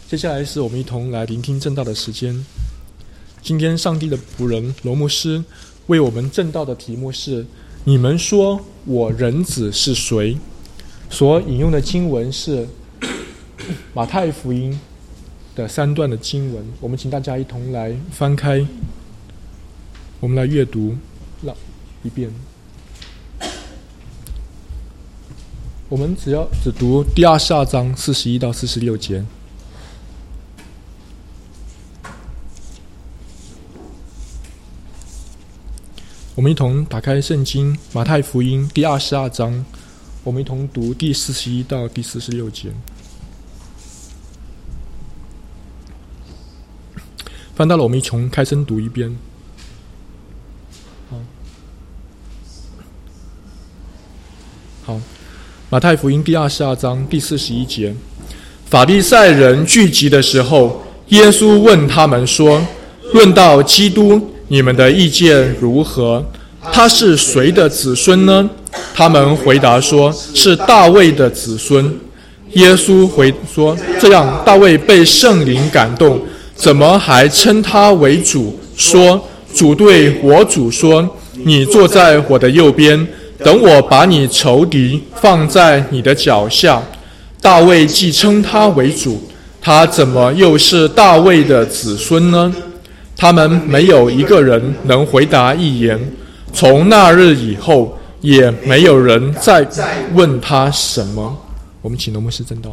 接下来是我们一同来聆听正道的时间。今天上帝的仆人罗牧师为我们正道的题目是你们说我人子是谁，所引用的经文是马太福音的3段的经文。我们请大家一同来翻开，我们来阅读一遍。我们只读第22章41到46节。我们一同打开圣经马太福音第22章，我们一同读第41到第46节。翻到了，我们一同开声读一遍。好，马太福音第22章第41节，法利赛人聚集的时候，耶稣问他们说：论到基督，你们的意见如何？他是谁的子孙呢？他们回答说：是大卫的子孙。耶稣回说：这样，大卫被圣灵感动，怎么还称他为主？说：主对我主说：你坐在我的右边，等我把你仇敌放在你的脚下。大卫既称他为主，他怎么又是大卫的子孙呢？他们没有一个人能回答一言。从那日以后，也没有人再问他什么。我们请罗牧师正道。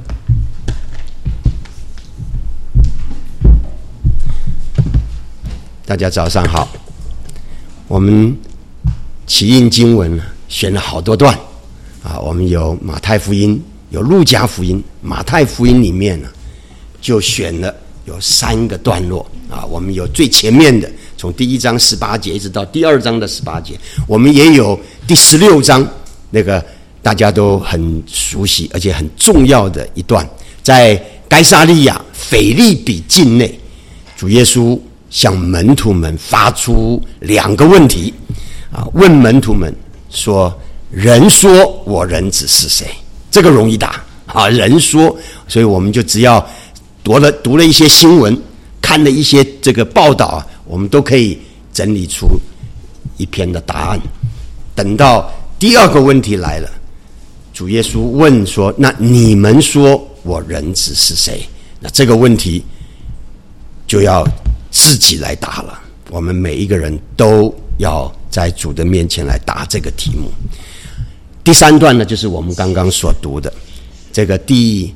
大家早上好。我们起印经文选了好多段啊，我们有马太福音，有路加福音。马太福音里面呢，就选了有3个段落啊，我们有最前面的，从第1章18节一直到第2章的18节，我们也有第16章那个大家都很熟悉而且很重要的一段，在该撒利亚腓立比境内，主耶稣向门徒们发出2个问题啊，问门徒们说：人说我人子是谁？这个容易答啊，人说，所以我们就只要读了一些新闻，看了一些这个报道啊，我们都可以整理出一篇的答案。等到第2个问题来了，主耶稣问说：那你们说我人子是谁？那这个问题就要自己来答了，我们每一个人都要在主的面前来答这个题目。第3段呢，就是我们刚刚所读的这个第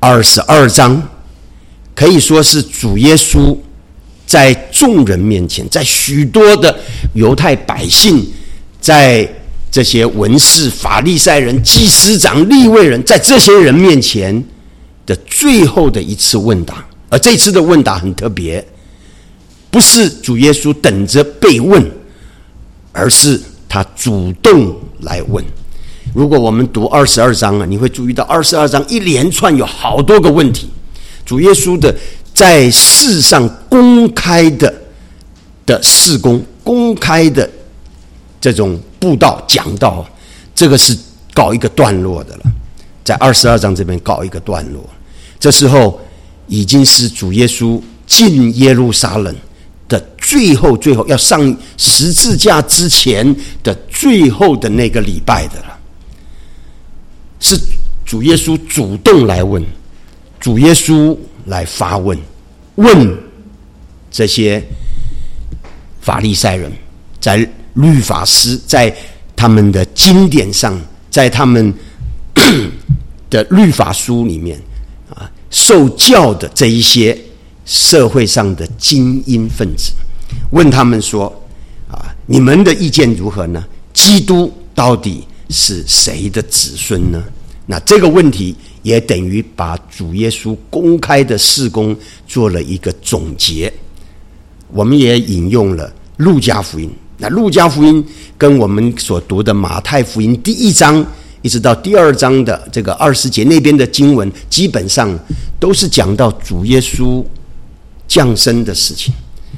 22章，可以说是主耶稣在众人面前，在许多的犹太百姓，在这些文士、法利赛人、祭司长、利未人，在这些人面前的最后的一次问答。而这次的问答很特别，不是主耶稣等着被问，而是他主动来问。如果我们读22章啊，你会注意到22章一连串有好多个问题。主耶稣的在世上公开的事工，公开的这种布道讲道，这个是告一个段落的了，在22章这边告一个段落。这时候已经是主耶稣进耶路撒冷的最后要上十字架之前的最后的那个礼拜的了。是主耶稣主动来问，主耶稣来发问，问这些法利赛人，在律法师，在他们的经典上，在他们的律法书里面啊，受教的这一些社会上的精英分子，问他们说啊，你们的意见如何呢？基督到底是谁的子孙呢？那这个问题也等于把主耶稣公开的事工做了一个总结。我们也引用了路加福音，那路加福音跟我们所读的马太福音第1章一直到第2章的这个20节那边的经文，基本上都是讲到主耶稣降生的事情。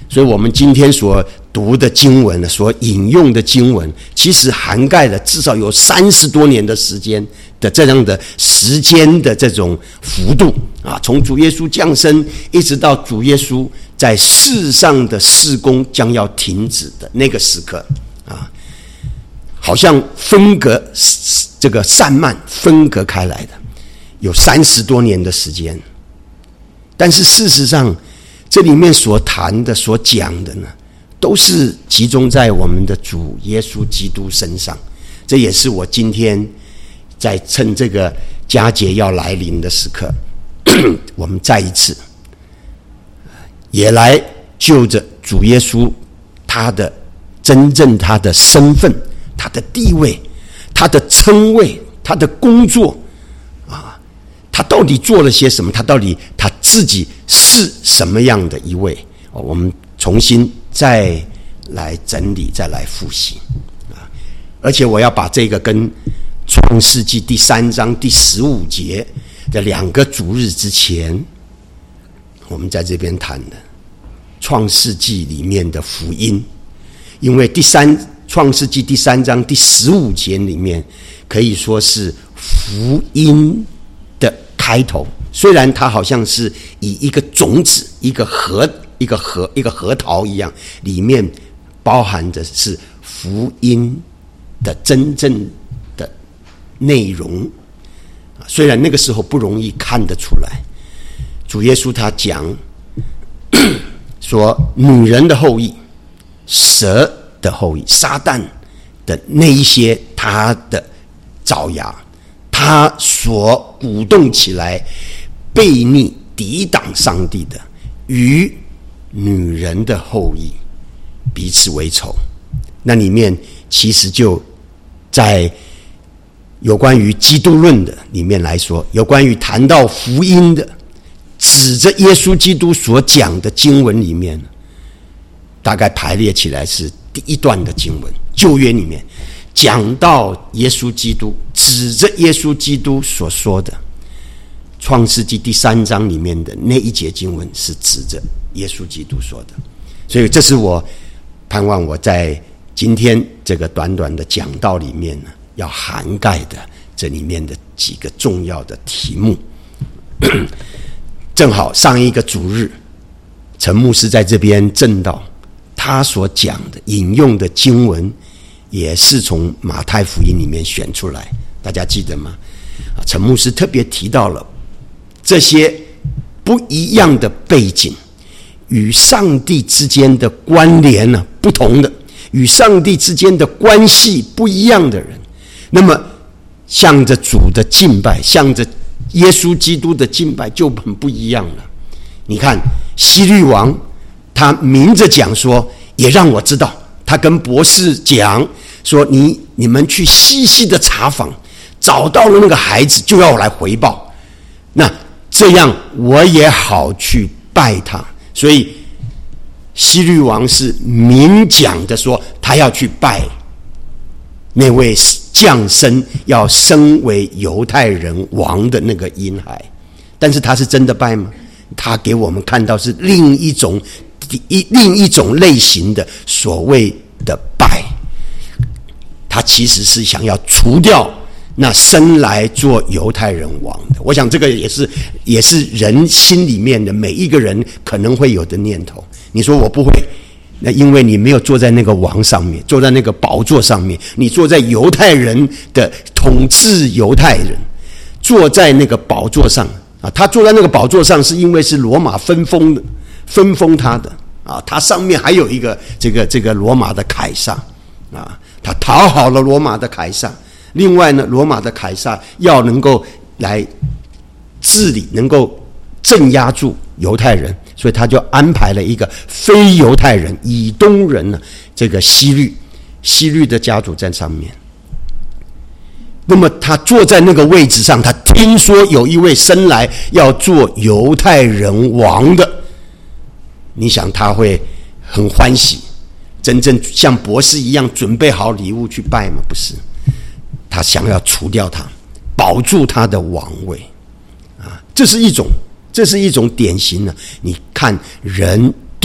所以我们今天所读的经文呢，所引用的经文，其实涵盖了至少有30多年的时间的这样的时间的这种幅度啊，从主耶稣降生一直到主耶稣在世上的事工将要停止的那个时刻啊，好像分隔这个散漫分隔开来的，有30多年的时间。但是事实上，这里面所谈的、所讲的呢，都是集中在我们的主耶稣基督身上。这也是我今天在趁这个佳节要来临的时刻，我们再一次也来就着主耶稣他的真正他的身份、他的地位、他的称谓、他的工作啊，他到底做了些什么？他到底他自己是什么样的一位？我们重新再来整理，再来复习啊！而且我要把这个跟创世纪第3章第15节的2个主日之前，我们在这边谈的创世纪里面的福音，因为创世纪第3章第15节里面可以说是福音的开头，虽然它好像是以一个种子、一个核桃一样，里面包含的是福音的真正的内容。虽然那个时候不容易看得出来，主耶稣他讲说，女人的后裔、蛇的后裔、撒旦的那一些他的爪牙，他所鼓动起来悖逆抵挡上帝的，与女人的后裔彼此为仇。那里面其实就在有关于基督论的里面来说，有关于谈到福音的，指着耶稣基督所讲的经文里面，大概排列起来是第一段的经文，旧约里面讲到耶稣基督，指着耶稣基督所说的，创世纪第3章里面的那一节经文是指着耶稣基督说的。所以这是我盼望我在今天这个短短的讲道里面呢，要涵盖的这里面的几个重要的题目。正好上一个主日，陈牧师在这边证道，他所讲的引用的经文也是从马太福音里面选出来，大家记得吗？陈牧师特别提到了这些不一样的背景与上帝之间的关联呢，不同的与上帝之间的关系不一样的人，那么向着主的敬拜，向着耶稣基督的敬拜就很不一样了。你看希律王，他明着讲说，也让我知道，他跟博士讲说，你们去细细的查访，找到了那个孩子就要我来回报，那这样我也好去拜他。所以希律王是明讲的说，他要去拜那位降生要升为犹太人王的那个婴孩。但是他是真的拜吗？他给我们看到是另一种类型的所谓的拜，他其实是想要除掉那生来做犹太人王的。我想这个也是人心里面的每一个人可能会有的念头。你说我不会，那因为你没有坐在那个王上面，坐在那个宝座上面，你坐在犹太人的统治犹太人，坐在那个宝座上啊，他坐在那个宝座上是因为是罗马分封他的啊，他上面还有一个这个罗马的凯撒啊，他讨好了罗马的凯撒。另外呢，罗马的凯撒要能够来治理，能够镇压住犹太人，所以他就安排了一个非犹太人以东人呢，这个希律的家族在上面。那么他坐在那个位置上，他听说有一位生来要做犹太人王的，你想他会很欢喜，真正像博士一样准备好礼物去拜吗？不是，他想要除掉他，保住他的王位啊！这是一种典型的，你看人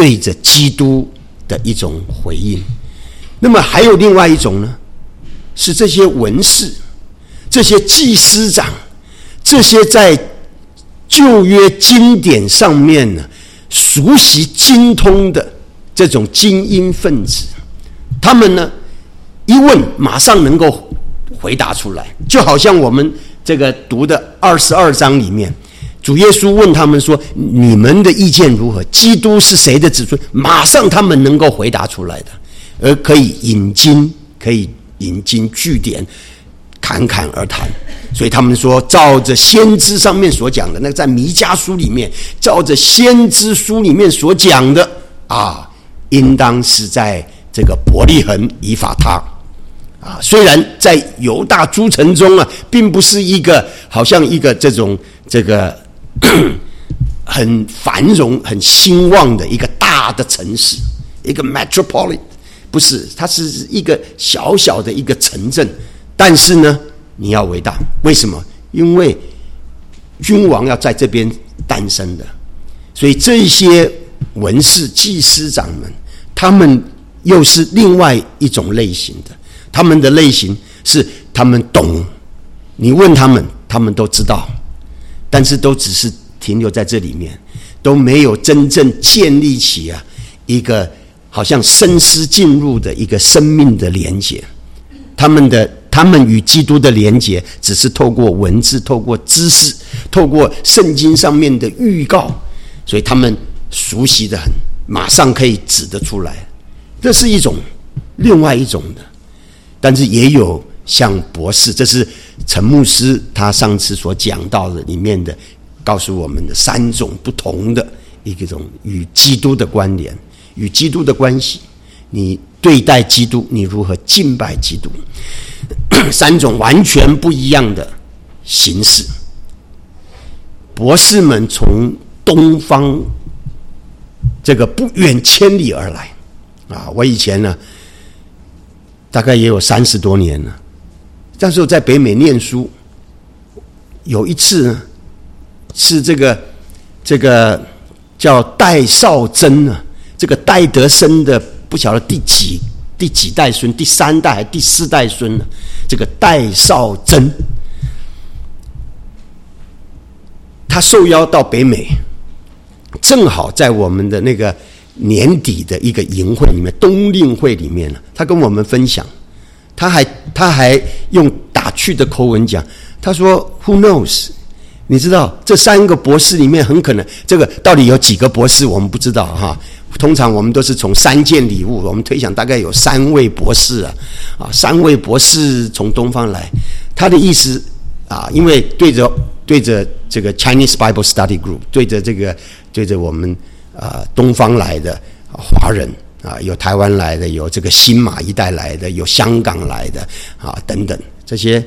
对着基督的一种回应。那么还有另外一种呢，是这些文士、这些祭司长、这些在旧约经典上面呢熟悉精通的这种精英分子，他们呢一问马上能够回答出来，就好像我们这个读的22章里面，主耶稣问他们说：“你们的意见如何？基督是谁的子孙？”马上他们能够回答出来的，而可以引经据典，侃侃而谈。所以他们说，照着先知上面所讲的，那个在弥迦书里面，照着先知书里面所讲的应当是在这个伯利恒以法他。虽然在犹大诸城中并不是一个好像一个这个很繁荣很兴旺的一个大的城市，一个 metropolitan， 不是，它是一个小小的一个城镇，但是呢你要伟大，为什么？因为君王要在这边诞生的，所以这些文士祭司长们，他们又是另外一种类型的。他们的类型是他们懂，你问他们，他们都知道，但是都只是停留在这里面，都没有真正建立起一个好像深思进入的一个生命的连结。他们与基督的连结只是透过文字，透过知识，透过圣经上面的预告，所以他们熟悉的很，马上可以指得出来。这是一种另外一种的。但是也有像博士，这是陈牧师他上次所讲到的里面的，告诉我们的3种不同的一种与基督的关联，与基督的关系，你对待基督，你如何敬拜基督，3种完全不一样的形式。博士们从东方这个不远千里而来我以前呢大概也有30多年了，那时候在北美念书，有一次呢，是这个叫戴绍珍这个戴德生的不晓得第几代孙，第3代还第4代孙呢，这个戴绍珍，他受邀到北美，正好在我们的那个年底的一个营会里面，冬令会里面他跟我们分享，他还用打趣的口吻讲，他说 Who knows， 你知道这3个博士里面很可能这个到底有几个博士我们不知道通常我们都是从3件礼物，我们推想大概有3位博士3位博士从东方来。他的意思因为对着这个 Chinese Bible Study Group， 对着我们东方来的华人有台湾来的，有这个新马一带来的，有香港来的等等这些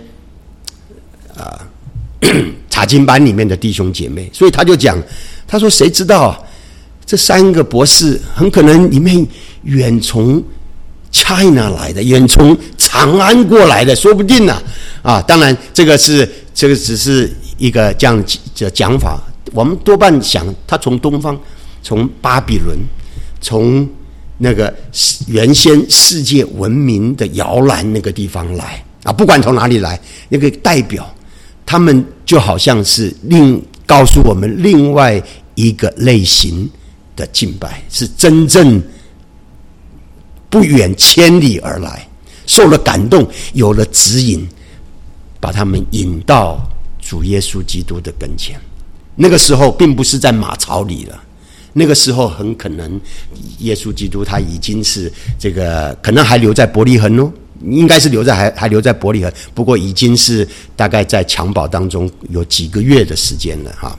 查经班里面的弟兄姐妹，所以他就讲，他说谁知道这3个博士很可能里面远从 China 来的，远从长安过来的，说不定当然这个只是一个这样的讲法，我们多半想他从东方，从巴比伦，从那个原先世界文明的摇篮那个地方来不管从哪里来，那个代表他们就好像是告诉我们另外一个类型的敬拜，是真正不远千里而来，受了感动，有了指引，把他们引到主耶稣基督的跟前。那个时候并不是在马槽里了，那个时候很可能耶稣基督他已经是这个可能还留在伯利恒应该是还留在伯利恒，不过已经是大概在襁褓当中有几个月的时间了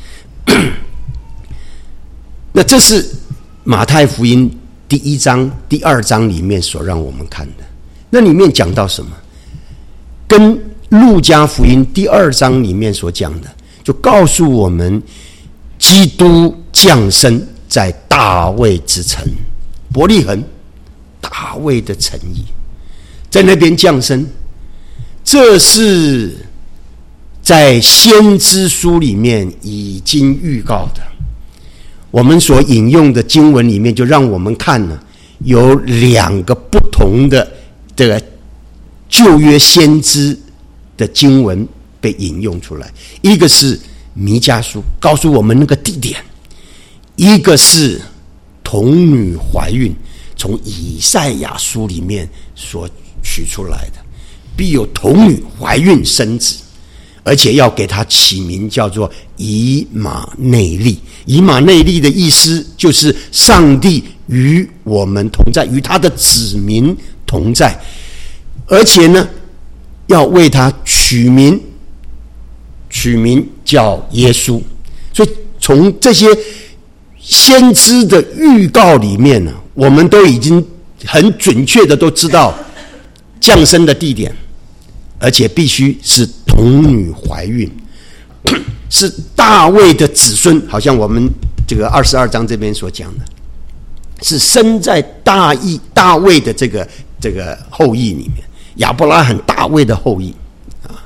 那这是马太福音第1章第2章里面所让我们看的。那里面讲到什么？跟路加福音第2章里面所讲的，就告诉我们基督降生在大卫之城伯利恒，大卫的城邑，在那边降生，这是在先知书里面已经预告的。 我们所引用的经文里面，就让我们看呢，有2个不同的这个旧约先知的经文被引用出来，一个是弥迦书告诉我们那个地点，一个是童女怀孕，从以赛亚书里面所取出来的，必有童女怀孕生子，而且要给他起名叫做以马内利。以马内利的意思就是上帝与我们同在，与他的子民同在，而且呢要为他取名叫耶稣。所以从这些先知的预告里面呢，我们都已经很准确的都知道降生的地点，而且必须是童女怀孕，是大卫的子孙，好像我们这个22章这边所讲的，是生在大卫的这个后裔里面，亚伯拉罕大卫的后裔啊，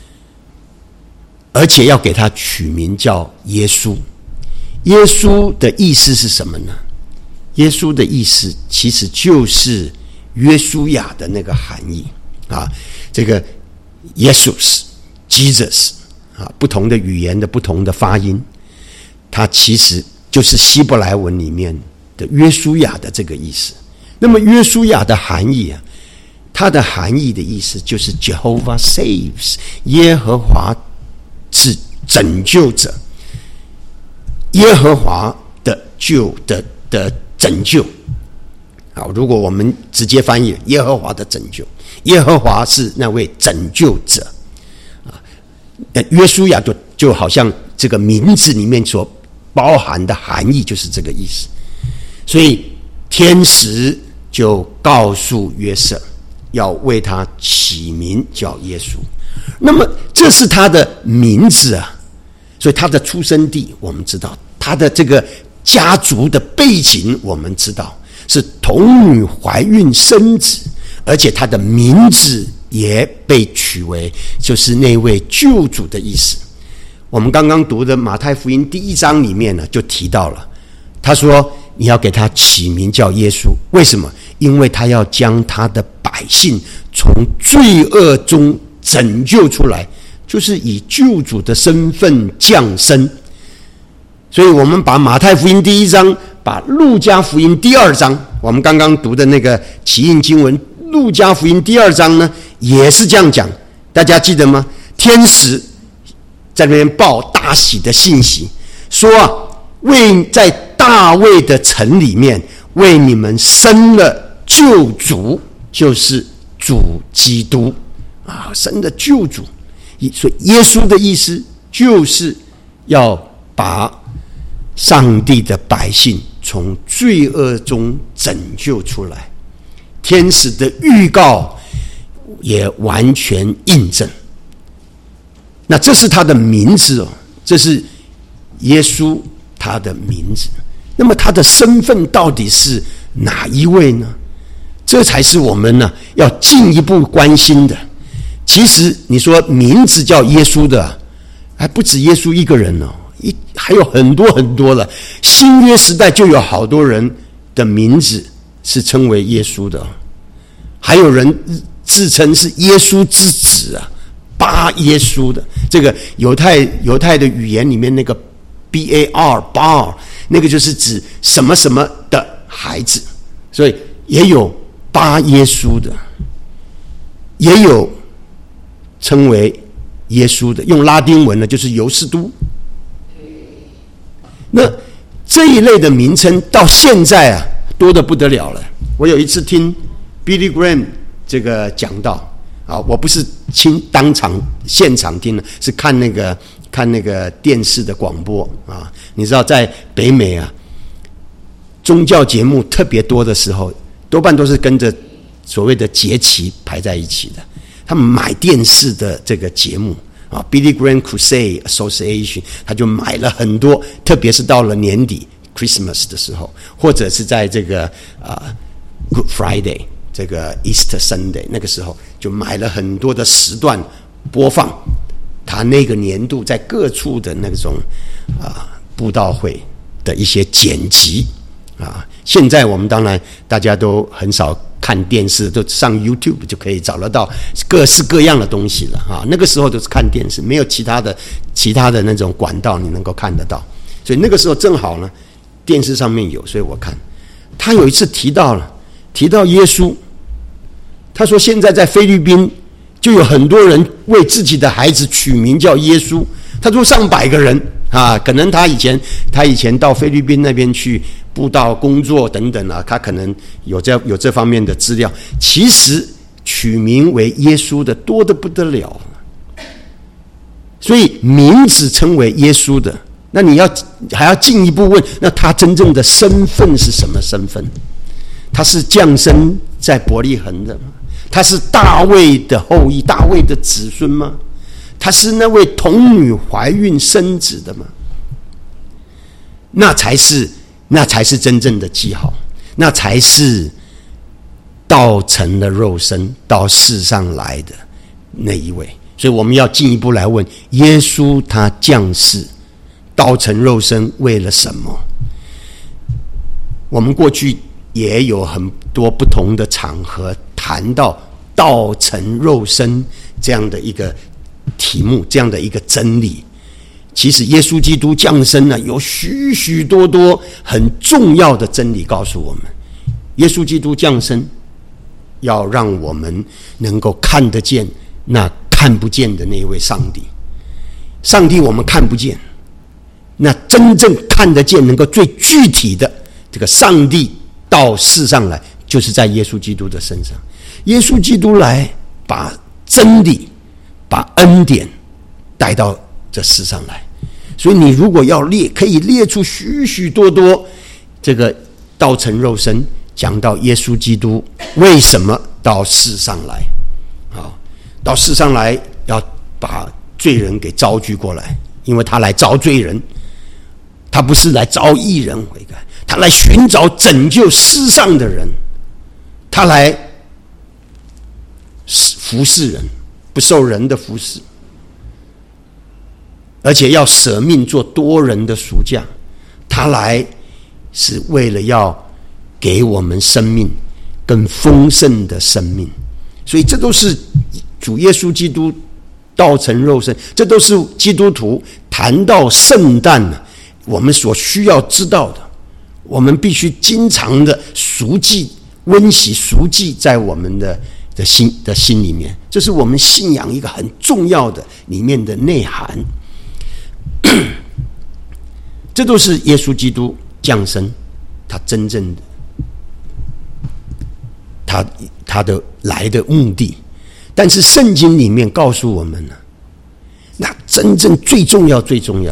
而且要给他取名叫耶稣。耶稣的意思是什么呢？耶稣的意思其实就是约书亚的那个含义啊，这个 Jesus 啊，不同的语言的不同的发音，它其实就是希伯来文里面的约书亚的这个意思。那么约书亚的含义啊，它的含义的意思就是 Jehovah saves， 耶和华是拯救者，耶和华的拯救。好，如果我们直接翻译耶和华的拯救，耶和华是那位拯救者啊。约书亚就好像这个名字里面所包含的含义就是这个意思。所以天使就告诉约瑟要为他起名叫耶稣。那么这是他的名字啊，所以他的出生地我们知道，他的这个家族的背景我们知道，是童女怀孕生子，而且他的名字也被取为就是那位救主的意思。我们刚刚读的马太福音第1章里面呢，就提到了，他说你要给他起名叫耶稣，为什么？因为他要将他的百姓从罪恶中拯救出来，就是以救主的身份降生。所以我们把马太福音第1章，把路加福音第2章，我们刚刚读的那个起印经文，路加福音第2章呢，也是这样讲，大家记得吗？天使在那边报大喜的信息，说啊，在大卫的城里面为你们生了救主，就是主基督啊，生的救主。所以耶稣的意思就是要把上帝的百姓从罪恶中拯救出来。天使的预告也完全印证。那这是他的名字哦，这是耶稣他的名字。那么他的身份到底是哪一位呢？这才是我们呢要进一步关心的。其实你说名字叫耶稣的，还不止耶稣一个人哦，还有很多很多了。新约时代就有好多人的名字是称为耶稣的，还有人自称是耶稣之子啊，巴耶稣的。这个犹太的语言里面那个 bar 那个就是指什么什么的孩子，所以也有巴耶稣的，也有称为耶稣的，用拉丁文呢就是尤士都。那这一类的名称到现在啊多得不得了了。我有一次听 Billy Graham 这个讲道啊，我不是当场现场听的，是看那个电视的广播啊。你知道在北美啊，宗教节目特别多的时候，多半都是跟着所谓的节期排在一起的。他们买电视的这个节目啊 ，Billy Graham Crusade Association， 他就买了很多，特别是到了年底 Christmas 的时候，或者是在这个Good Friday 这个 Easter Sunday 那个时候，就买了很多的时段播放他那个年度在各处的那种布道会的一些剪辑啊。现在我们当然大家都很少看电视，都上 YouTube 就可以找得到各式各样的东西了啊。那个时候都是看电视，没有其他的那种管道你能够看得到，所以那个时候正好呢，电视上面有，所以我看。他有一次提到耶稣，他说现在在菲律宾就有很多人为自己的孩子取名叫耶稣，他说上百个人啊，可能他以前到菲律宾那边去布道工作等等啊，他可能有这方面的资料。其实取名为耶稣的多得不得了，所以名字称为耶稣的，那你还要进一步问，那他真正的身份是什么身份？他是降生在伯利恒的吗？他是大卫的后裔，大卫的子孙吗？他是那位童女怀孕生子的吗？那才是真正的记号，那才是道成了肉身到世上来的那一位。所以我们要进一步来问，耶稣他降世道成肉身为了什么？我们过去也有很多不同的场合谈到道成肉身这样的一个题目，这样的一个真理。其实耶稣基督降生呢，有许许多多很重要的真理告诉我们。耶稣基督降生要让我们能够看得见那看不见的那一位上帝。上帝我们看不见，那真正看得见能够最具体的这个上帝到世上来，就是在耶稣基督的身上。耶稣基督来把真理把恩典带到这世上来。所以你如果要可以列出许许多多这个道成肉身，讲到耶稣基督为什么到世上来啊？到世上来要把罪人给招聚过来，因为他来招罪人，他不是来招义人悔改，他来寻找拯救世上的人，他来服侍人，不受人的服侍，而且要舍命做多人的赎价。他来是为了要给我们生命更丰盛的生命。所以这都是主耶稣基督道成肉身，这都是基督徒谈到圣诞我们所需要知道的。我们必须经常的赎祭温习赎祭在我们的心里面，这是我们信仰一个很重要的里面的内涵。这都是耶稣基督降生他真正的他的来的目的。但是圣经里面告诉我们呢，那真正最重要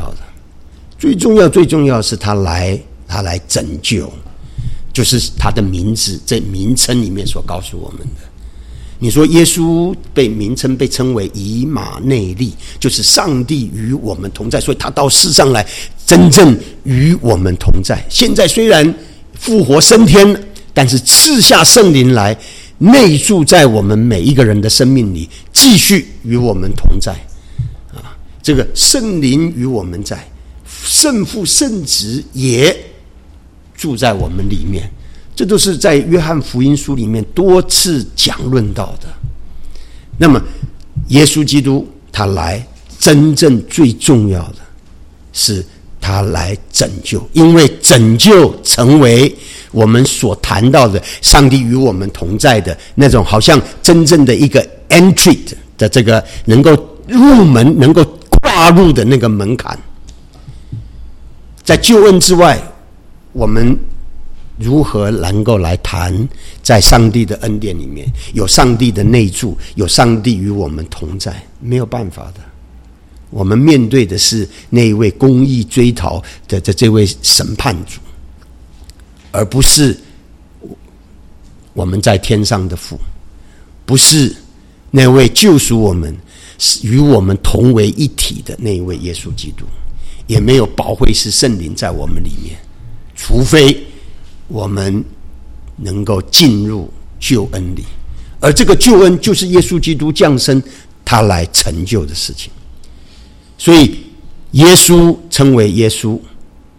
是他来拯救，就是他的名字在名称里面所告诉我们的。你说耶稣被称为以马内利，就是上帝与我们同在，所以他到世上来真正与我们同在。现在虽然复活升天，但是赐下圣灵来内住在我们每一个人的生命里，继续与我们同在啊！这个圣灵与我们在，圣父圣子也住在我们里面。这都是在约翰福音书里面多次讲论到的。那么耶稣基督他来真正最重要的是他来拯救，因为拯救成为我们所谈到的上帝与我们同在的那种好像真正的一个 entry 的这个能够入门能够跨入的那个门槛。在救恩之外，我们如何能够来谈在上帝的恩典里面有上帝的内住，有上帝与我们同在？没有办法的。我们面对的是那一位公义追讨的这位审判主，而不是我们在天上的父，不是那位救赎我们与我们同为一体的那一位耶稣基督，也没有保惠师圣灵在我们里面，除非我们能够进入救恩里，而这个救恩就是耶稣基督降生他来成就的事情。所以耶稣称为耶稣，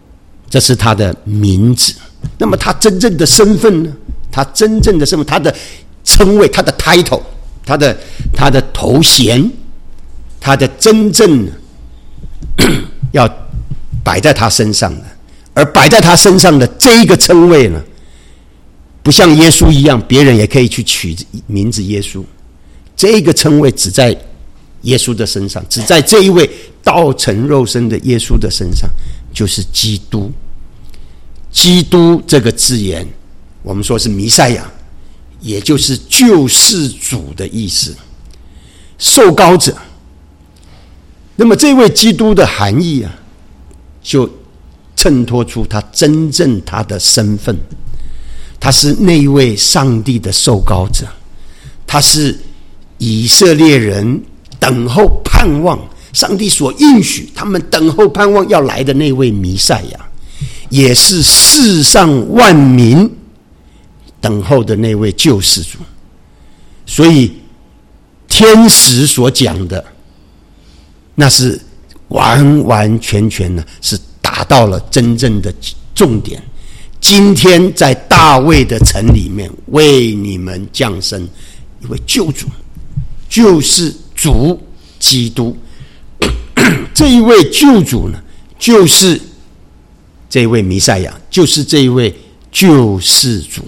这是他的名字。那么他真正的身份呢？他真正的身份，他的称谓，他的 title， 他的头衔，他的真正要摆在他身上的，而摆在他身上的这一个称谓呢，不像耶稣一样，别人也可以去取名字耶稣。这一个称谓只在耶稣的身上，只在这一位道成肉身的耶稣的身上，就是基督。基督这个字眼，我们说是弥赛亚，也就是救世主的意思，受膏者。那么这位基督的含义啊，就衬托出他真正他的身份。他是那一位上帝的受膏者，他是以色列人等候盼望，上帝所应许他们等候盼望要来的那位弥赛亚，也是世上万民等候的那位救世主。所以天使所讲的，那是完完全全的是达到了真正的重点。今天在大卫的城里面为你们降生一位救主，就是主基督。这一位救主呢，就是这位弥赛亚，就是这一位救世主。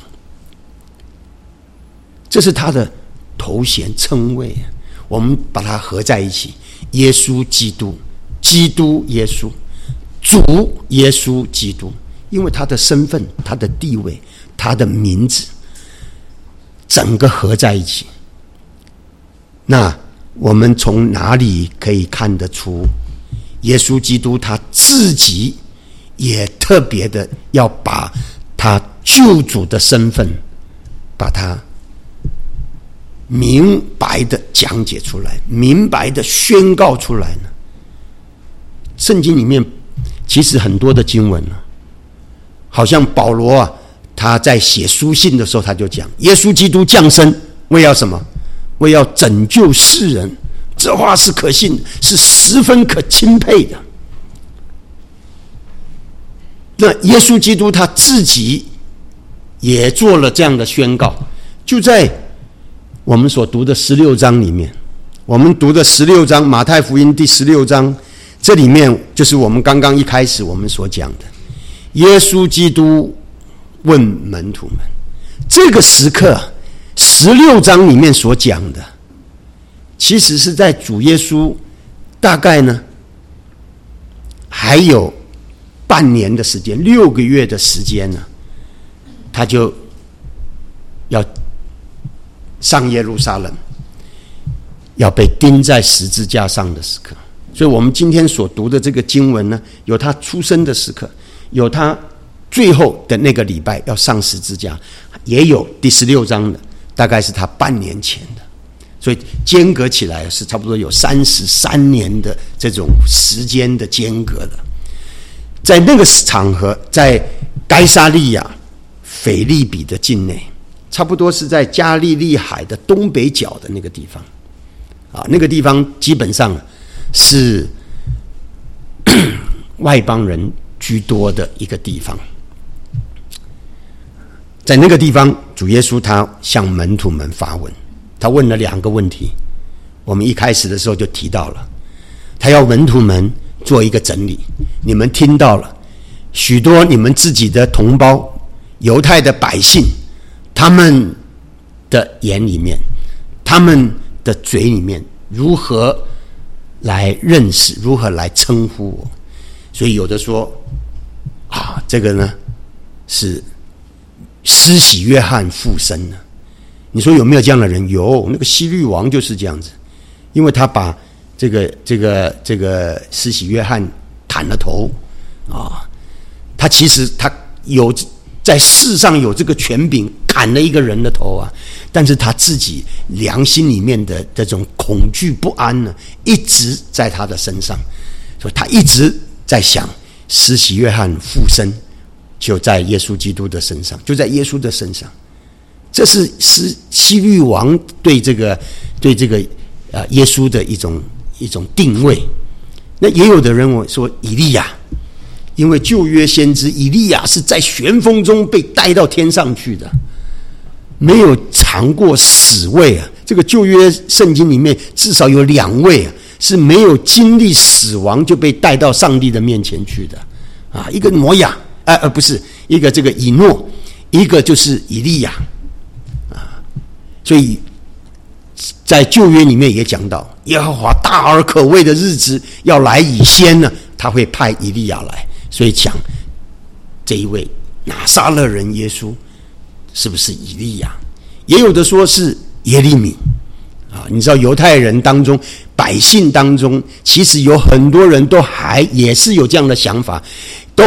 这是他的头衔称谓，我们把它合在一起，耶稣基督，基督耶稣，主耶稣基督。因为他的身份，他的地位，他的名字，整个合在一起。那我们从哪里可以看得出耶稣基督他自己也特别的要把他救主的身份把他明白的讲解出来，明白的宣告出来呢？圣经里面其实很多的经文呢，好像保罗啊，他在写书信的时候他就讲，耶稣基督降生为要什么？为要拯救世人。这话是可信的，是十分可钦佩的。那耶稣基督他自己也做了这样的宣告，就在我们所读的16章里面，我们读的16章，马太福音第16章，这里面就是我们刚刚一开始我们所讲的，耶稣基督问门徒们，这个时刻16章里面所讲的，其实是在主耶稣大概呢还有半年的时间，6个月的时间呢，他就要上耶路撒冷，要被钉在十字架上的时刻。所以我们今天所读的这个经文呢，有他出生的时刻，有他最后的那个礼拜要上十字架，也有第16章的，大概是他半年前的，所以间隔起来是差不多有33年的这种时间的间隔的。在那个场合，在该撒利亚腓立比的境内，差不多是在加利利海的东北角的那个地方啊，那个地方基本上是外邦人居多的一个地方。在那个地方，主耶稣他向门徒们发问，他问了2个问题。我们一开始的时候就提到了，他要门徒们做一个整理。你们听到了许多你们自己的同胞犹太的百姓，他们的眼里面，他们的嘴里面如何来认识，如何来称呼我。所以有的说啊，这个呢是施洗约翰附身了。你说有没有这样的人？有，那个希律王就是这样子，因为他把这个施洗约翰砍了头啊，他其实他有在世上有这个权柄砍了一个人的头啊，但是他自己良心里面的这种恐惧不安呢，一直在他的身上，所以他一直在想施洗约翰附身就在耶稣基督的身上，就在耶稣的身上。这是希律王对这个耶稣的一种定位。那也有的人说以利因为旧约先知以利亚是在旋风中被带到天上去的，没有尝过死味啊。这个旧约圣经里面至少有2位啊，是没有经历死亡就被带到上帝的面前去的啊。一个挪亚，不是一个这个以诺，一个就是以利亚啊。所以在旧约里面也讲到，耶和华大而可畏的日子要来以先呢，他会派以利亚来。所以讲这一位拿撒勒人耶稣是不是以利亚？也有的说是耶利米啊。你知道犹太人当中、百姓当中，其实有很多人都也是有这样的想法，都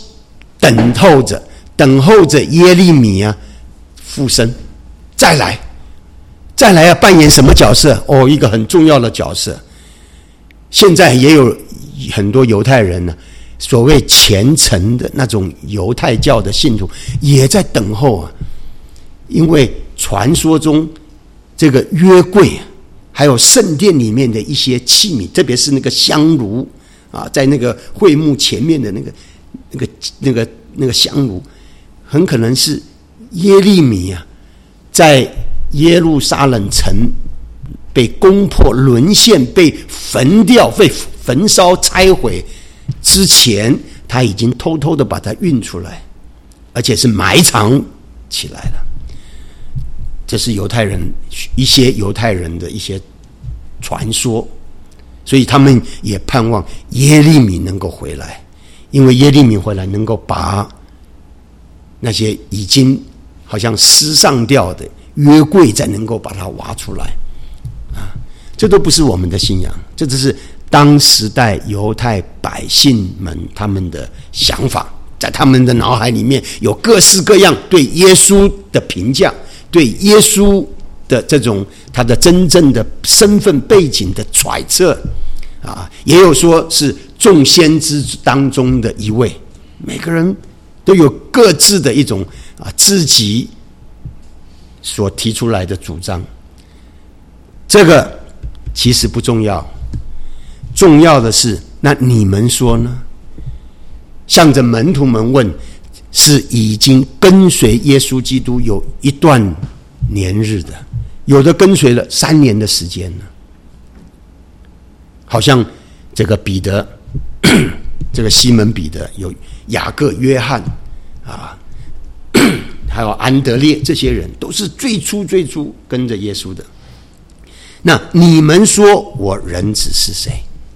等候着耶利米啊复生，再来要扮演什么角色？一个很重要的角色。现在也有很多犹太人呢，所谓虔诚的那种犹太教的信徒也在等候啊。因为传说中这个约柜还有圣殿里面的一些器皿，特别是那个香炉啊，在那个会幕前面的那个香炉，很可能是耶利米啊在耶路撒冷城被攻破、沦陷、被焚掉、被焚烧、拆毁之前，他已经偷偷的把它运出来，而且是埋藏起来了。这是一些犹太人的一些传说，所以他们也盼望耶利米能够回来，因为耶利米回来能够把那些已经好像失丧掉的约柜再能够把它挖出来啊。这都不是我们的信仰，这只是当时代犹太百姓们他们的想法，在他们的脑海里面有各式各样对耶稣的评价，对耶稣的这种他的真正的身份背景的揣测啊，也有说是众先知当中的一位，每个人都有各自的一种自己所提出来的主张。这个其实不重要，重要的是那你们说呢？向着门徒们问，是已经跟随耶稣基督有一段年日的，有的跟随了3年的时间了。好像这个彼得，这个西门彼得，有雅各、约翰啊，还有安德烈，这些人都是最初跟着耶稣的。那你们说我人子是谁？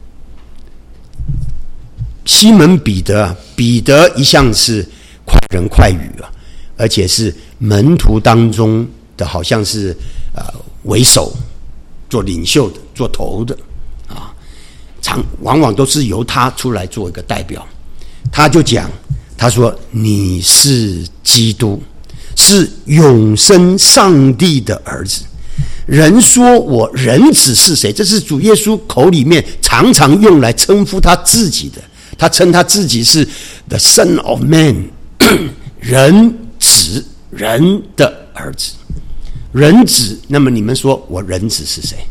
西门彼得一向是快人快语啊，而且是门徒当中的好像是为首、做领袖的、做头的啊，往往都是由他出来做一个代表。他就讲，他说你是基督，是永生上帝的儿子。人说我人子是谁？这是主耶稣口里面常常用来称呼他自己的。他称他自己是 the Son of Man， 人子，人的儿子，人子。那么你们说我人子是谁？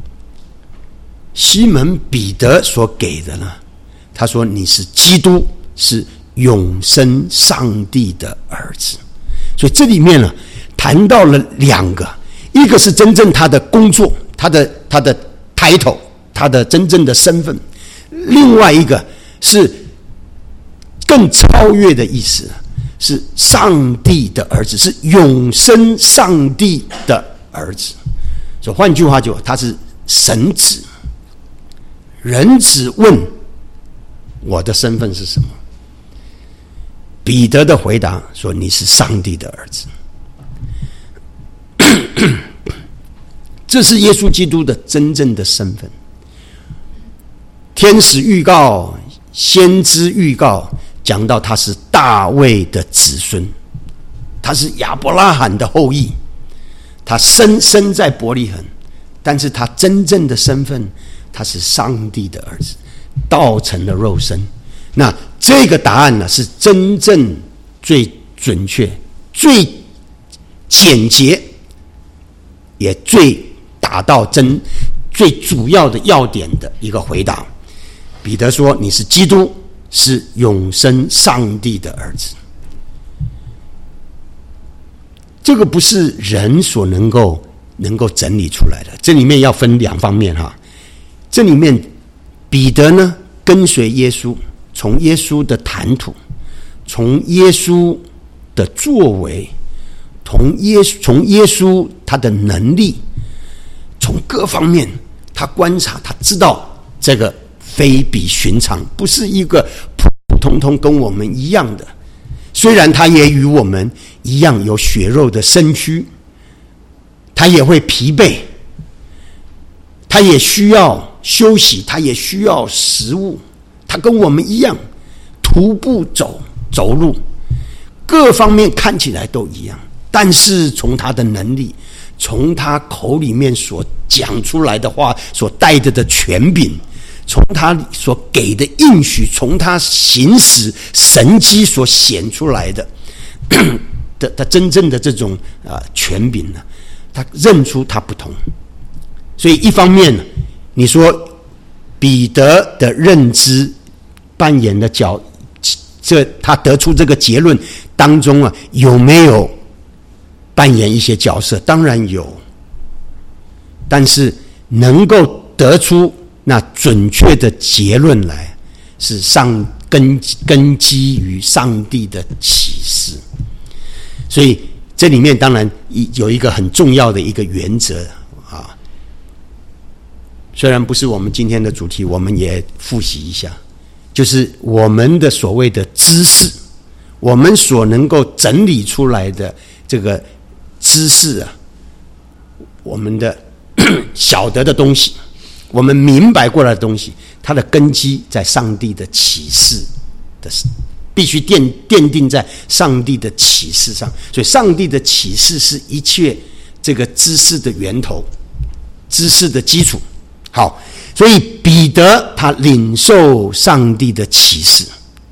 西门彼得所给的呢？他说你是基督，是永生上帝的儿子。所以这里面呢，谈到了2个，一个是真正他的工作，他的 title， 他的真正的身份；另外一个是更超越的意思，是上帝的儿子，是永生上帝的儿子。所以换句话就，他是神子。人子问我的身份是什么？彼得的回答说：你是上帝的儿子。这是耶稣基督的真正的身份。天使预告、先知预告讲到他是大卫的子孙，他是亚伯拉罕的后裔，他生在伯利恒，但是他真正的身份，他是上帝的儿子，道成了肉身。那这个答案呢，是真正最准确、最简洁，也最打到最主要的要点的一个回答。彼得说：你是基督， 是永生上帝的儿子。这个不是人所能够整理出来的，这里面要分两方面哈。这里面彼得呢跟随耶稣，从耶稣的谈吐，从耶稣的作为，从耶稣他的能力，从各方面他观察，他知道这个非比寻常，不是一个普普通通跟我们一样的。虽然他也与我们一样有血肉的身躯，他也会疲惫，他也需要休息，他也需要食物，他跟我们一样徒步走路，各方面看起来都一样。但是从他的能力，从他口里面所讲出来的话所带着的权柄，从他所给的应许，从他行使神迹所显出来的真正的这种权柄呢，他认出他不同。所以一方面你说彼得的认知扮演的他得出这个结论当中有没有扮演一些角色？当然有，但是能够得出那准确的结论来，是根基于上帝的启示。所以这里面当然有一个很重要的一个原则啊，虽然不是我们今天的主题，我们也复习一下，就是我们的所谓的知识，我们所能够整理出来的这个知识我们的晓得的东西，我们明白过来的东西，它的根基在上帝的启示的，必须奠定在上帝的启示上。所以上帝的启示是一切这个知识的源头，知识的基础。好，所以彼得他领受上帝的启示，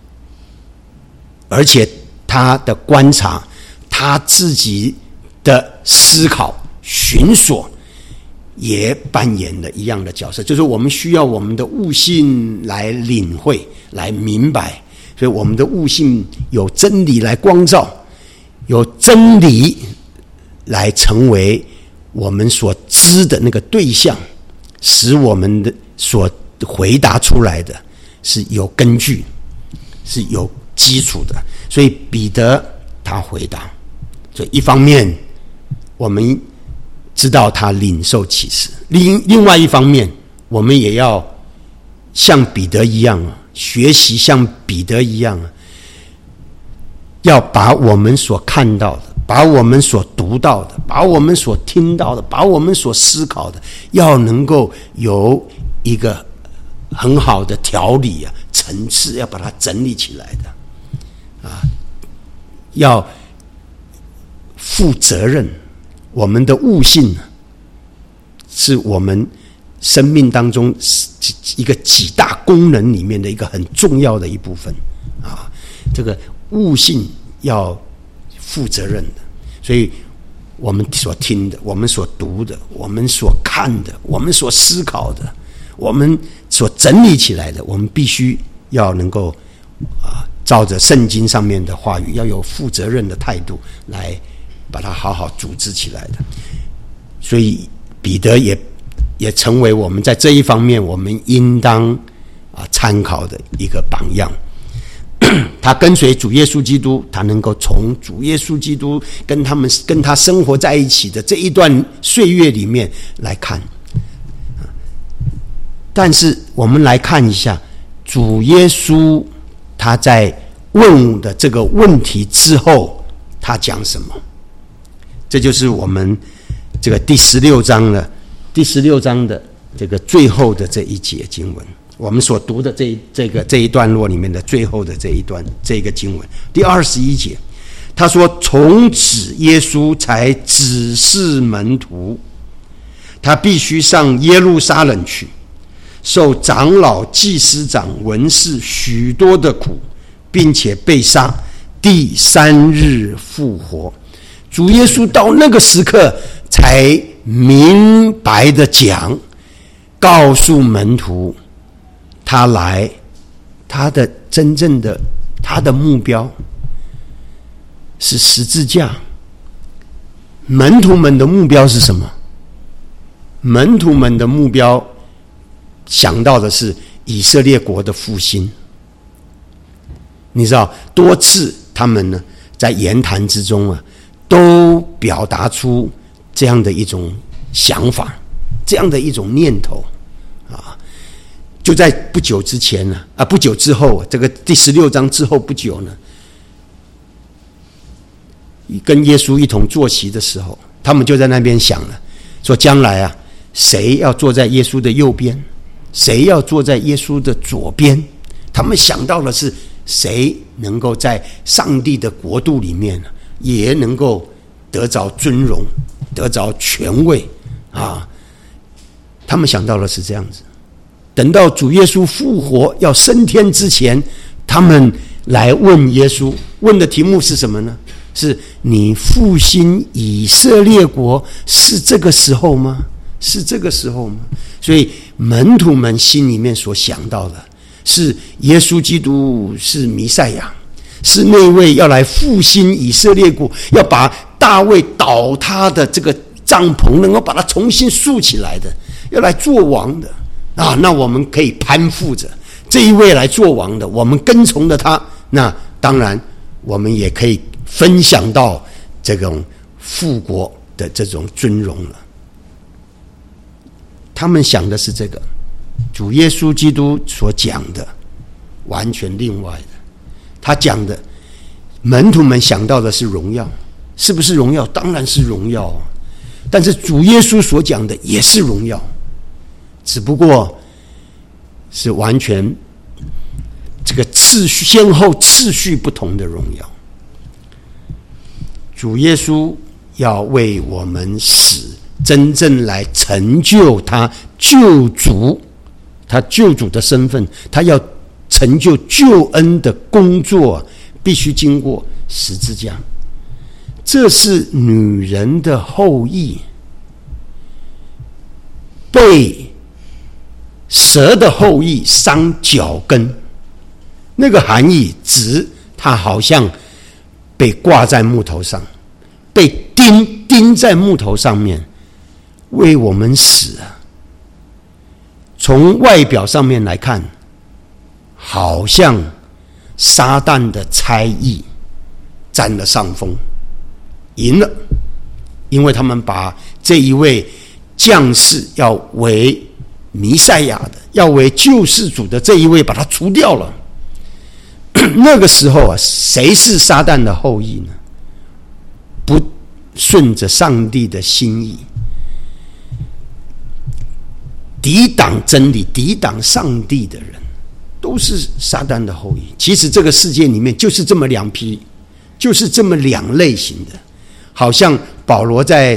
而且他的观察，他自己的思考寻索也扮演了一样的角色，就是我们需要我们的悟性来领会，来明白。所以我们的悟性有真理来光照，有真理来成为我们所知的那个对象，使我们的所回答出来的是有根据，是有基础的。所以彼得他回答，所以一方面我们知道他领受启示，另外一方面我们也要像彼得一样学习像彼得一样要把我们所看到的，把我们所读到的，把我们所听到的，把我们所思考的，要能够有一个很好的条理层次，要把它整理起来的要负责任。我们的悟性是我们生命当中一个几大功能里面的一个很重要的一部分这个悟性要负责任的。所以我们所听的，我们所读的，我们所看的，我们所思考的，我们所整理起来的，我们必须要能够照着圣经上面的话语，要有负责任的态度来把它好好组织起来的。所以彼得也成为我们在这一方面我们应当参考的一个榜样。他跟随主耶稣基督，他能够从主耶稣基督跟他生活在一起的这一段岁月里面来看。但是我们来看一下主耶稣他在问的这个问题之后他讲什么。这就是我们这个第16章的这个最后的这一节经文，我们所读的这一段落里面的最后的这个经文，第21节，他说：“从此耶稣才指示门徒，他必须上耶路撒冷去，受长老、祭司长、文士许多的苦，并且被杀，第3日复活。”主耶稣到那个时刻才明白的讲，告诉门徒他来他的真正的他的目标是十字架。门徒们的目标是什么？门徒们的目标想到的是以色列国的复兴。你知道，多次他们呢在言谈之中啊，都表达出这样的一种想法，这样的一种念头啊。就在不久之前呢，不久之后，这个第16章之后不久呢，跟耶稣一同坐席的时候，他们就在那边想了，说将来啊，谁要坐在耶稣的右边，谁要坐在耶稣的左边。他们想到的是谁能够在上帝的国度里面也能够得着尊荣，得着权位啊。他们想到的是这样子。等到主耶稣复活要升天之前，他们来问耶稣，问的题目是什么呢？是你复兴以色列国是这个时候吗？是这个时候吗？所以门徒们心里面所想到的是耶稣基督是弥赛亚，是那位要来复兴以色列国，要把大卫倒塌的这个帐篷能够把它重新竖起来的，要来做王的啊！那我们可以攀附着这一位来做王的，我们跟从着他，那当然我们也可以分享到这种复国的这种尊荣了。他们想的是这个，主耶稣基督所讲的完全另外的。他讲的门徒们想到的是荣耀，是不是荣耀？当然是荣耀啊！但是主耶稣所讲的也是荣耀，只不过是完全这个次序先后次序不同的荣耀。主耶稣要为我们死，真正来成就他救主，他救主的身份，他要成就救恩的工作，必须经过十字架。这是女人的后裔，被蛇的后裔伤脚跟，那个含义指他好像被挂在木头上，被钉在木头上面，为我们死啊！从外表上面来看，好像撒旦的猜疑占了上风，赢了，因为他们把这一位将士要为弥赛亚的，要为救世主的这一位把他除掉了。那个时候啊，谁是撒旦的后裔呢？不顺着上帝的心意，抵挡真理、抵挡上帝的人，都是撒旦的后裔。其实这个世界里面就是这么两批，就是这么两类型的。好像保罗在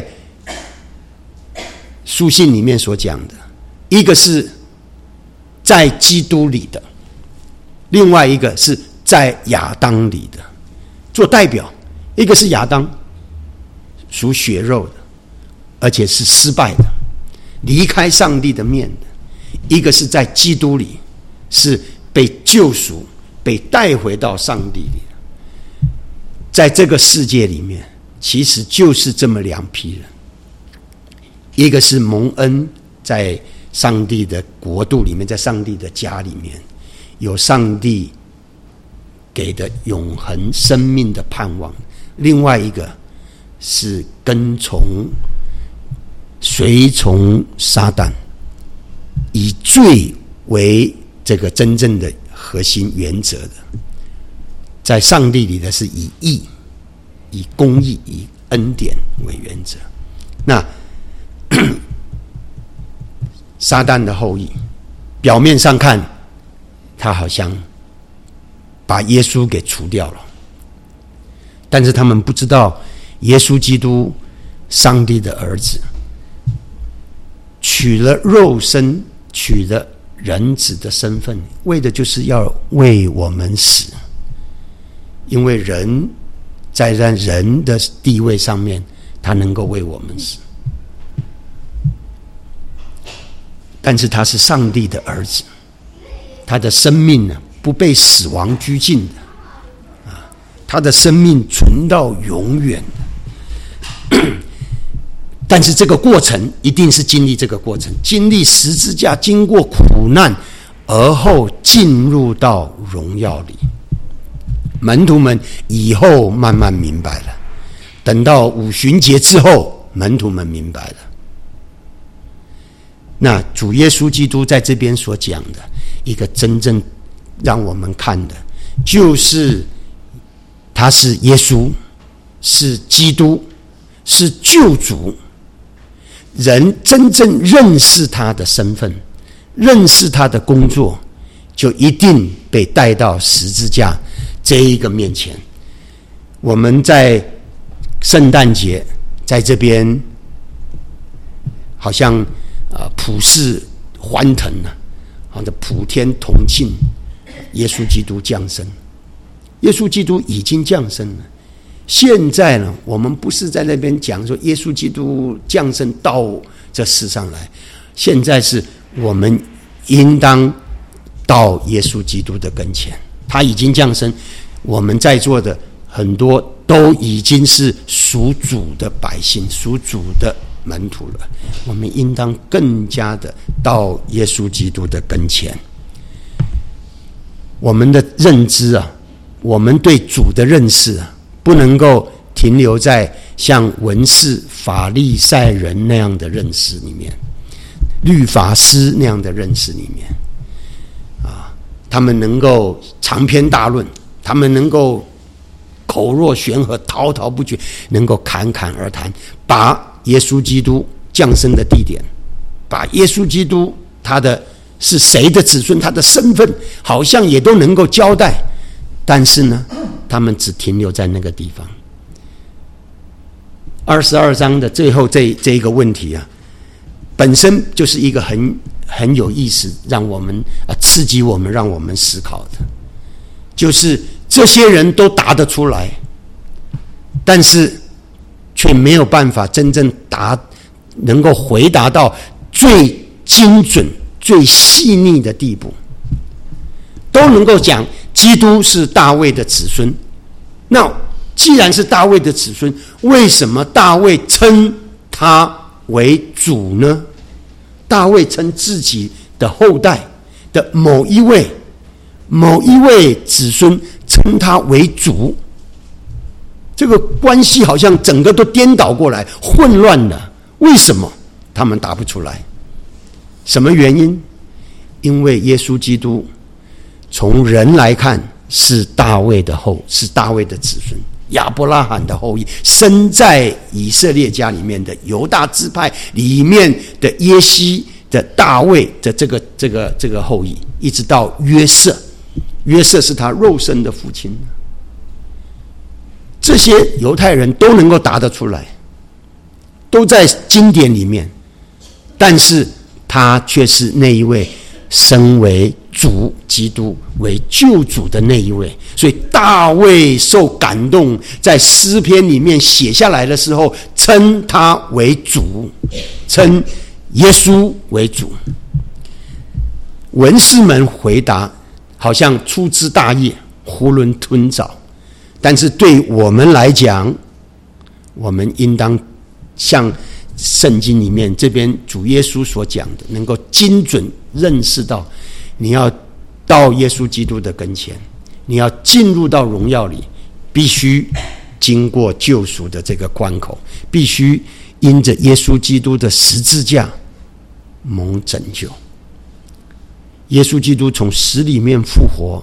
书信里面所讲的，一个是在基督里的，另外一个是在亚当里的，做代表。一个是亚当，属血肉的，而且是失败的，离开上帝的面的；一个是在基督里，是被救赎、被带回到上帝里的。在这个世界里面，其实就是这么两批人，一个是蒙恩，在上帝的国度里面，在上帝的家里面，有上帝给的永恒生命的盼望；另外一个是随从撒旦，以罪为这个真正的核心原则的。在上帝里的是以义、以公义、以恩典为原则。那撒旦的后裔，表面上看他好像把耶稣给除掉了，但是他们不知道耶稣基督，上帝的儿子，取了肉身，取了人子的身份，为的就是要为我们死。因为人在人的地位上面，他能够为我们死，但是他是上帝的儿子，他的生命呢， 不被死亡拘禁的啊，他的生命存到永远的。但是这个过程一定是经历这个过程，经历十字架，经过苦难，而后进入到荣耀里。门徒们以后慢慢明白了，等到五旬节之后，门徒们明白了。那主耶稣基督在这边所讲的一个真正让我们看的，就是他是耶稣，是基督，是救主。人真正认识他的身份，认识他的工作，就一定被带到十字架这一个面前。我们在圣诞节在这边好像普世欢腾好像普天同庆，耶稣基督降生。耶稣基督已经降生了。现在呢，我们不是在那边讲说耶稣基督降生到这世上来，现在是我们应当到耶稣基督的跟前。他已经降生，我们在座的很多都已经是属主的百姓，属主的门徒了。我们应当更加的到耶稣基督的跟前。我们的认知我们对主的认识不能够停留在像文士、法利赛人那样的认识里面，律法师那样的认识里面他们能够长篇大论，他们能够口若悬河，滔滔不绝，能够侃侃而谈，把耶稣基督降生的地点，把耶稣基督他的是谁的子孙，他的身份好像也都能够交代。但是呢，他们只停留在那个地方。22章的最后这一个问题本身就是一个很有意思，让我们刺激我们，让我们思考的，就是这些人都答得出来，但是却没有办法真正能够回答到最精准、最细腻的地步，都能够讲基督是大卫的子孙。那既然是大卫的子孙，为什么大卫称他为主呢？大卫称自己的后代的某一位子孙称他为主，这个关系好像整个都颠倒过来，混乱了。为什么他们答不出来？什么原因？因为耶稣基督从人来看是大卫的子孙，亚伯拉罕的后裔，生在以色列家里面的犹大支派里面的耶西的大卫的这个后裔，一直到约瑟是他肉身的父亲。这些犹太人都能够答得出来，都在经典里面，但是他却是那一位身为主基督为救主的那一位。所以大卫受感动，在诗篇里面写下来的时候，称他为主，称耶稣为主。文士们回答好像粗枝大叶，囫囵吞枣，但是对我们来讲，我们应当像圣经里面这边主耶稣所讲的，能够精准认识到，你要到耶稣基督的跟前，你要进入到荣耀里，必须经过救赎的这个关口，必须因着耶稣基督的十字架蒙拯救。耶稣基督从死里面复活，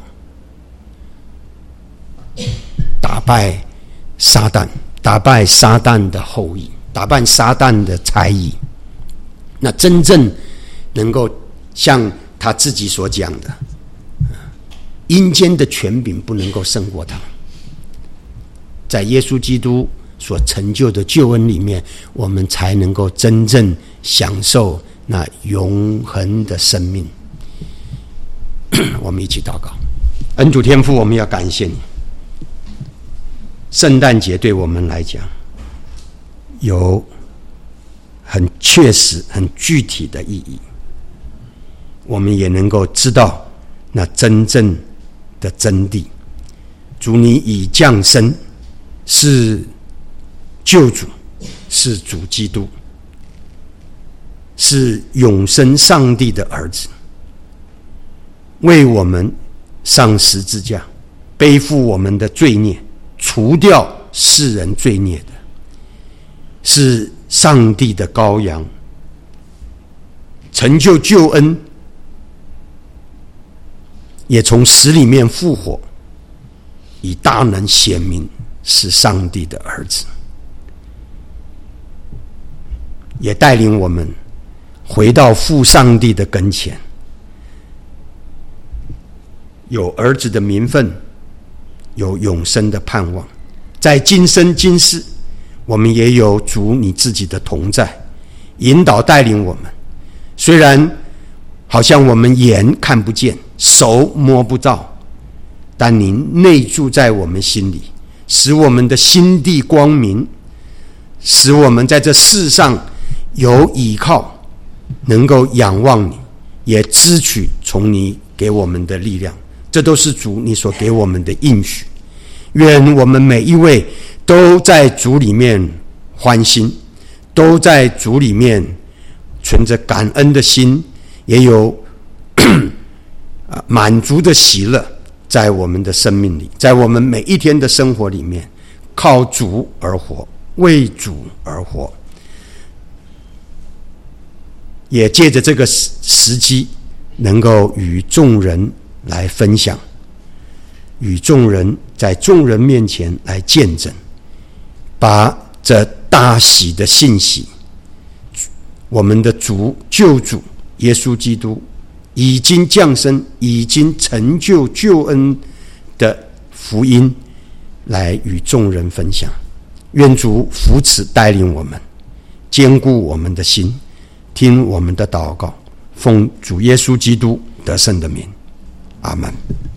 打败撒旦，打败撒旦的后裔，打败撒旦的才艺。那真正能够像他自己所讲的，阴间的权柄不能够胜过他。在耶稣基督所成就的救恩里面，我们才能够真正享受那永恒的生命。我们一起祷告。恩主天父，我们要感谢你。圣诞节对我们来讲有很确实很具体的意义，我们也能够知道那真正的真谛。主，你已降生，是救主，是主基督，是永生上帝的儿子，为我们上十字架，背负我们的罪孽，除掉世人罪孽的，是上帝的羔羊，成就救恩，也从死里面复活，以大能显明是上帝的儿子，也带领我们回到父上帝的跟前，有儿子的名分，有永生的盼望。在今生今世，我们也有主你自己的同在，引导带领我们。虽然好像我们眼看不见，手摸不到，但您内住在我们心里，使我们的心地光明，使我们在这世上有依靠，能够仰望你，也支取从你给我们的力量。这都是主你所给我们的应许。愿我们每一位都在主里面欢心，都在主里面存着感恩的心，也有满足的喜乐在我们的生命里，在我们每一天的生活里面，靠主而活，为主而活。也借着这个时机，能够与众人来分享，与众人在众人面前来见证，把这大喜的信息，我们的主救主耶稣基督已经降生，已经成就救恩的福音，来与众人分享。愿主扶持带领我们，坚固我们的心，听我们的祷告，奉主耶稣基督得胜的名，阿们。